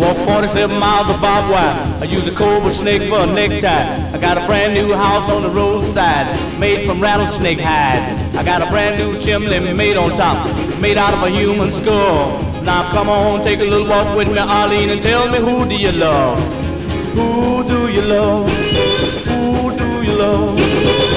walk 47 miles of barbed wire. I use a cobra snake for a necktie. I got a brand new house on the roadside, made from rattlesnake hide. I got a brand new chimney made on top, made out of a human skull. Now come on, take a little walk with me, Arlene, and tell me, who do you love? Who do you love? Who do you love?